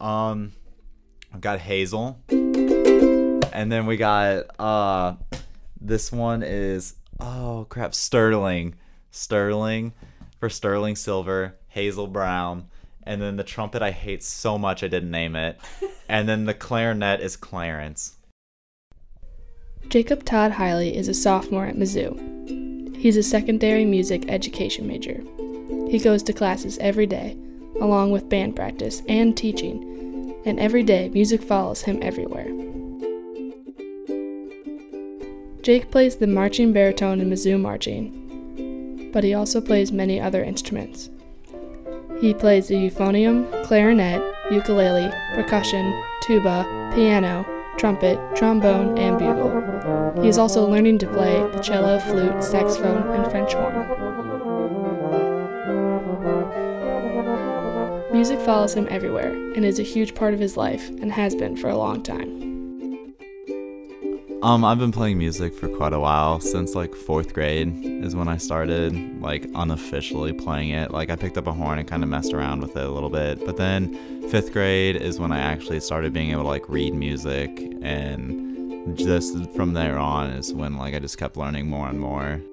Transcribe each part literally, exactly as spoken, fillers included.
Um, I've got Hazel. And then we got, uh, this one is, oh crap, Sterling. Sterling for Sterling Silver, Hazel Brown. And then the trumpet I hate so much I didn't name it. And then the clarinet is Clarence. Jacob Todd Hiley is a sophomore at Mizzou. He's a secondary music education major. He goes to classes every day, along with band practice and teaching, and every day music follows him everywhere. Jake plays the marching baritone in Mizzou Marching, but he also plays many other instruments. He plays the euphonium, clarinet, ukulele, percussion, tuba, piano, trumpet, trombone, and bugle. He is also learning to play the cello, flute, saxophone, and French horn. Music follows him everywhere and is a huge part of his life and has been for a long time. Um, I've been playing music for quite a while, since like fourth grade is when I started like unofficially playing it. Like I picked up a horn and kind of messed around with it a little bit, but then fifth grade is when I actually started being able to like read music, and just from there on is when like I just kept learning more and more.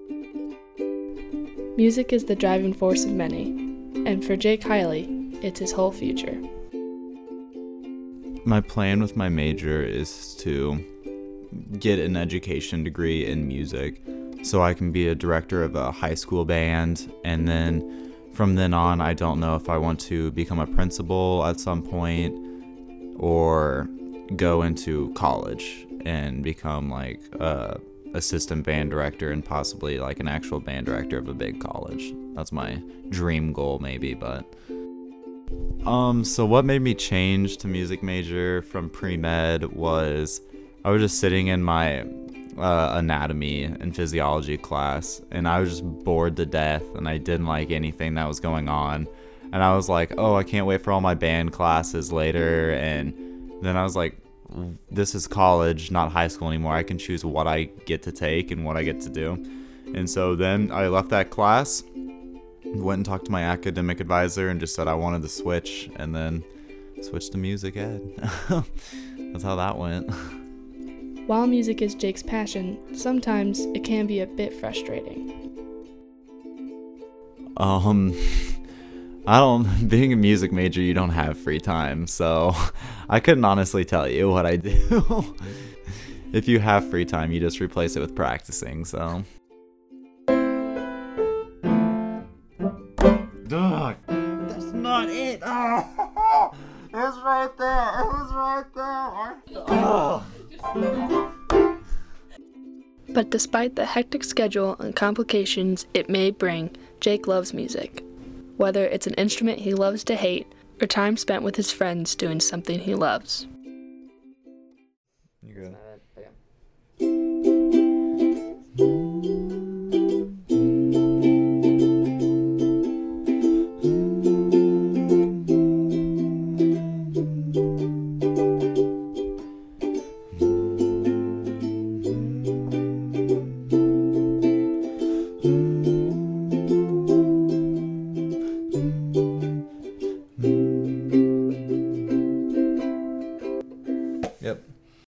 Music is the driving force of many, and for Jake Hiley, it's his whole future. My plan with my major is to get an education degree in music so I can be a director of a high school band, and then from then on I don't know if I want to become a principal at some point or go into college and become like a assistant band director and possibly like an actual band director of a big college. That's my dream goal maybe. But um so what made me change to music major from pre-med was I was just sitting in my uh, anatomy and physiology class, and I was just bored to death, and I didn't like anything that was going on. And I was like, oh, I can't wait for all my band classes later. And then I was like, this is college, not high school anymore. I can choose what I get to take and what I get to do. And so then I left that class, went and talked to my academic advisor, and just said I wanted to switch, and then switched to music ed. That's how that went. While music is Jake's passion, sometimes it can be a bit frustrating. Um, I don't, being a music major, you don't have free time, so I couldn't honestly tell you what I do. If you have free time, you just replace it with practicing, so. Dog, that's not it. Oh, it was right there. It was right there. Oh. But despite the hectic schedule and complications it may bring, Jake loves music. Whether it's an instrument he loves to hate or time spent with his friends doing something he loves.